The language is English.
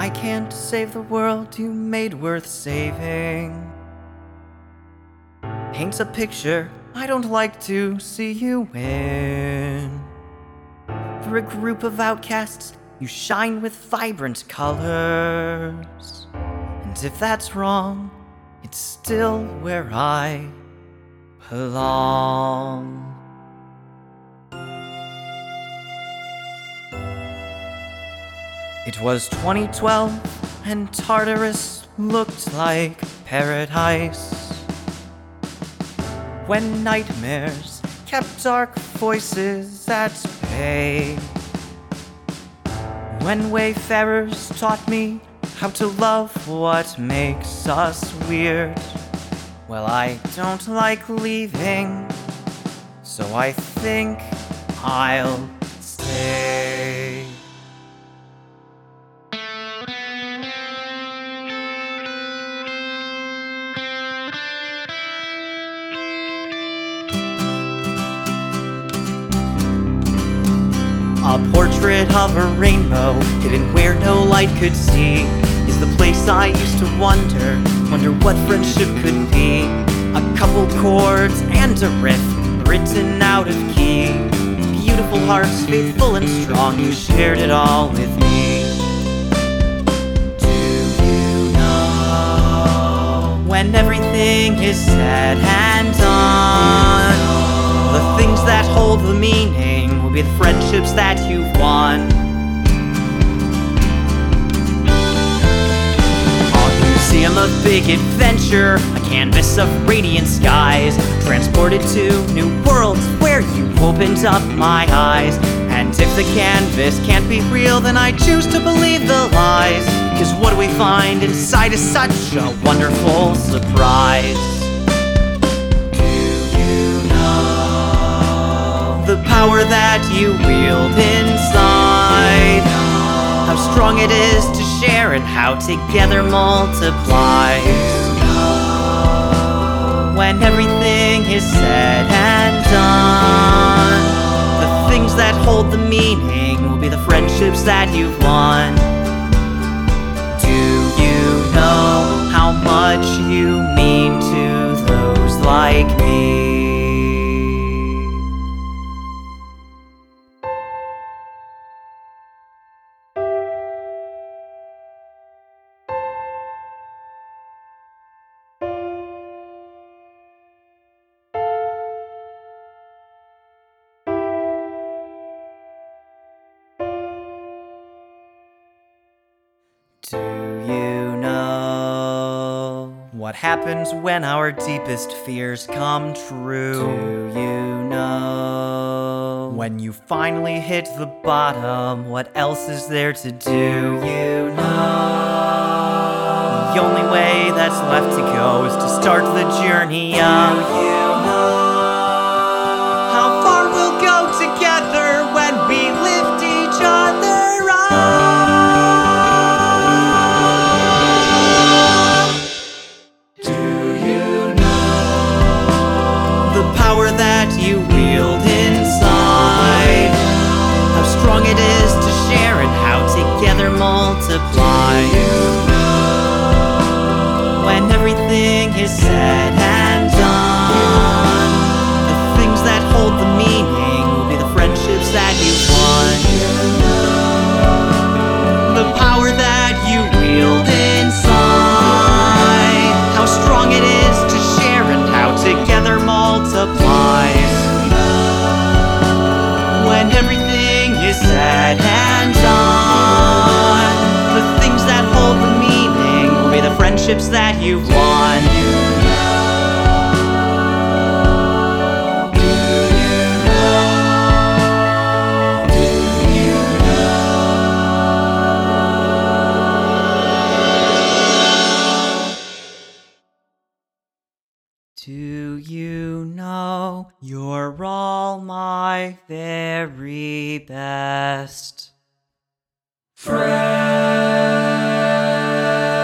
I can't save the world you made worth saving. Paints a picture I don't like to see you in. For a group of outcasts, you shine with vibrant colors. And if that's wrong, it's still where I belong. It was 2012, and Tartarus looked like paradise. When nightmares kept dark voices at bay. When wayfarers taught me how to love what makes us weird. Well, I don't like leaving, so I think I'll stay. A portrait of a rainbow, hidden where no light could see, is the place I used to wonder what friendship could be. A couple chords and a riff, written out of key. Beautiful hearts, faithful and strong, you shared it all with me. Do you know, when everything is said and done, the things that hold the meaning will be the friendships that you've won. A museum of big adventure, a canvas of radiant skies, transported to new worlds where you opened up my eyes. And if the canvas can't be real, then I choose to believe the lies. 'Cause what do we find inside is such a wonderful surprise. The power that you wield inside, how strong it is to share and how together multiplies. When everything is said and done, the things that hold the meaning will be the friendships that you've won. Do you know how much you mean to those like me? Do you know what happens when our deepest fears come true? Do you know when you finally hit the bottom, what else is there to do? Do you know the only way that's left to go is to start the journey up? Do you know how far we'll go together when we lift each other up? That you wield inside, how strong it is to share and how together multiply. When everything is said and done, the things that hold the meaning will be the friendships that you've won. The power that you wield inside, how strong it is to share and how together multiplies. When everything is said and done, the things that hold the meaning will be the friendships that you've won. Do you know you're all my very best friend?